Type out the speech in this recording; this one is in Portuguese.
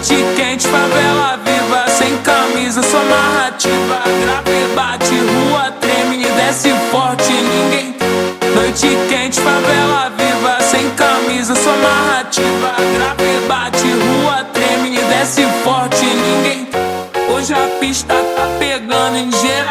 Noite quente, favela viva, sem camisa, só narrativa. Grave, bate, rua treme, desce forte, ninguém. Noite quente, favela viva, sem camisa, só narrativa. Grave, bate, rua treme, desce forte, ninguém. Hoje a pista tá pegando em geral.